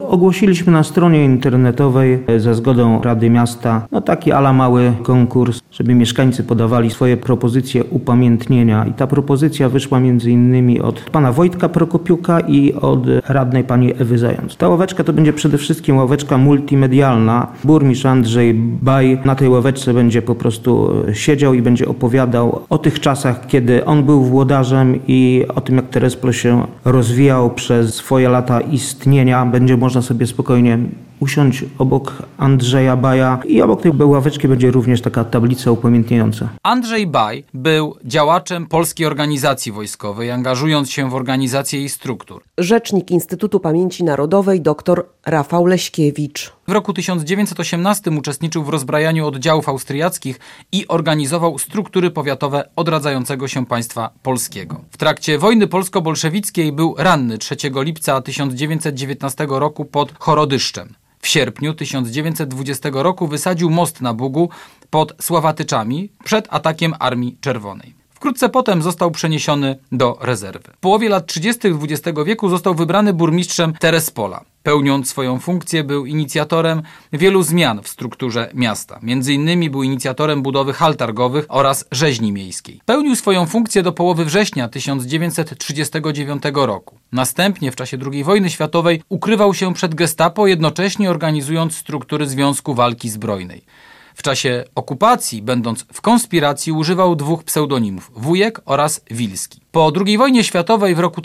Ogłosiliśmy na stronie internetowej za zgodą Rady Miasta taki mały konkurs, żeby mieszkańcy podawali swoje propozycje upamiętnienia. I ta propozycja wyszła m.in. od pana Wojtka Prokopiuka i od radnej pani Ewy Zając. Ta ławeczka to będzie przede wszystkim ławeczka multimedialna. Burmistrz Andrzej Baj na tej ławeczce będzie po prostu siedział i będzie opowiadał o tych czasach, kiedy on był włodarzem i o tym, jak Terespol się rozwijał przez swoje lata istnienia. Będzie można sobie spokojnie usiąść obok Andrzeja Baja i obok tej ławeczki będzie również taka tablica upamiętniająca. Andrzej Baj był działaczem Polskiej Organizacji Wojskowej, angażując się w organizację jej struktur. Rzecznik Instytutu Pamięci Narodowej dr Rafał Leśkiewicz. W roku 1918 uczestniczył w rozbrajaniu oddziałów austriackich i organizował struktury powiatowe odradzającego się państwa polskiego. W trakcie wojny polsko-bolszewickiej był ranny 3 lipca 1919 roku pod Chorodyszczem. W sierpniu 1920 roku wysadził most na Bugu pod Sławatyczami przed atakiem Armii Czerwonej. Wkrótce potem został przeniesiony do rezerwy. W połowie lat 30. XX wieku został wybrany burmistrzem Terespola. Pełniąc swoją funkcję był inicjatorem wielu zmian w strukturze miasta. Między innymi był inicjatorem budowy hal targowych oraz rzeźni miejskiej. Pełnił swoją funkcję do połowy września 1939 roku. Następnie w czasie II wojny światowej ukrywał się przed Gestapo, jednocześnie organizując struktury Związku Walki Zbrojnej. W czasie okupacji, będąc w konspiracji, używał 2 pseudonimów: Wujek oraz Wilski. Po II wojnie światowej w roku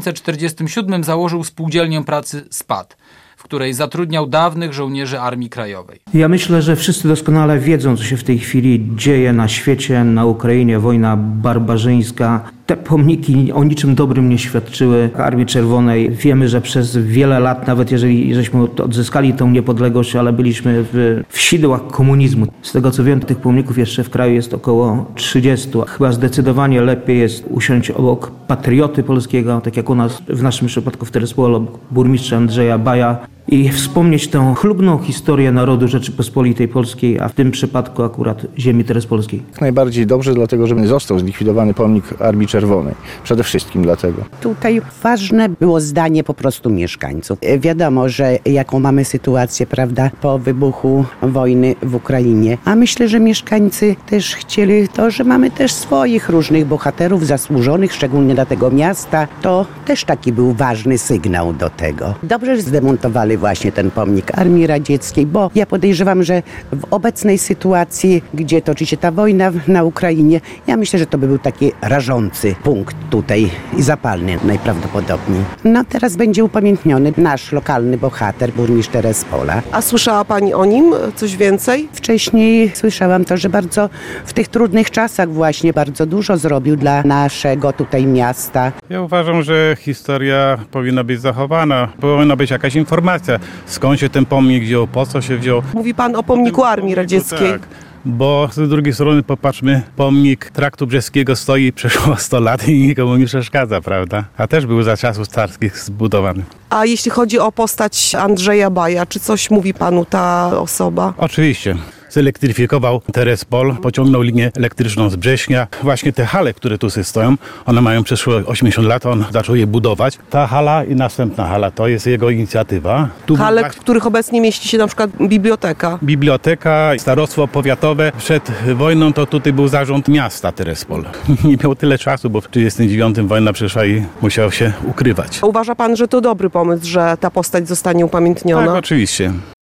1947 założył spółdzielnię pracy SPAD, w której zatrudniał dawnych żołnierzy Armii Krajowej. Ja myślę, że wszyscy doskonale wiedzą, co się w tej chwili dzieje na świecie, na Ukrainie, wojna barbarzyńska. Te pomniki o niczym dobrym nie świadczyły Armii Czerwonej. Wiemy, że przez wiele lat, nawet jeżeli żeśmy odzyskali tą niepodległość, ale byliśmy w sidłach komunizmu. Z tego co wiem, tych pomników jeszcze w kraju jest około 30. Chyba zdecydowanie lepiej jest usiąść obok patrioty polskiego, tak jak u nas, w naszym przypadku w Terespolu, burmistrza Andrzeja Baja, i wspomnieć tę chlubną historię narodu Rzeczypospolitej Polskiej, a w tym przypadku akurat ziemi terespolskiej. Najbardziej dobrze, dlatego że został zlikwidowany pomnik Armii Czerwonej. Przede wszystkim dlatego. Tutaj ważne było zdanie po prostu mieszkańców. Wiadomo, że jaką mamy sytuację, prawda, po wybuchu wojny w Ukrainie. A myślę, że mieszkańcy też chcieli to, że mamy też swoich różnych bohaterów zasłużonych, szczególnie dla tego miasta. To też taki był ważny sygnał do tego. Dobrze, że zdemontowali właśnie ten pomnik Armii Radzieckiej, bo ja podejrzewam, że w obecnej sytuacji, gdzie toczy się ta wojna na Ukrainie, ja myślę, że to by był taki rażący punkt tutaj i zapalny najprawdopodobniej. No teraz będzie upamiętniony nasz lokalny bohater, burmistrz Terespola. A słyszała pani o nim coś więcej? Wcześniej słyszałam to, że bardzo w tych trudnych czasach właśnie bardzo dużo zrobił dla naszego tutaj miasta. Ja uważam, że historia powinna być zachowana. Powinna być jakaś informacja, skąd się ten pomnik wziął, po co się wziął. Mówi pan o pomniku Armii Radzieckiej. Tak. Bo z drugiej strony popatrzmy, pomnik Traktu Brzeskiego stoi przeszło 100 lat i nikomu nie przeszkadza, prawda? A też był za czasów carskich zbudowany. A jeśli chodzi o postać Andrzeja Baja, czy coś mówi panu ta osoba? Oczywiście. Zelektryfikował Terespol, pociągnął linię elektryczną z Brześnia. Właśnie te hale, które tu stoją, one mają przeszło 80 lat, on zaczął je budować. Ta hala i następna hala, to jest jego inicjatywa. Hale, w których obecnie mieści się na przykład biblioteka. Biblioteka, starostwo powiatowe. Przed wojną to tutaj był zarząd miasta Terespol. Nie miał tyle czasu, bo w 1939 wojna przyszła i musiał się ukrywać. Uważa pan, że to dobry pomysł, że ta postać zostanie upamiętniona? Tak, oczywiście.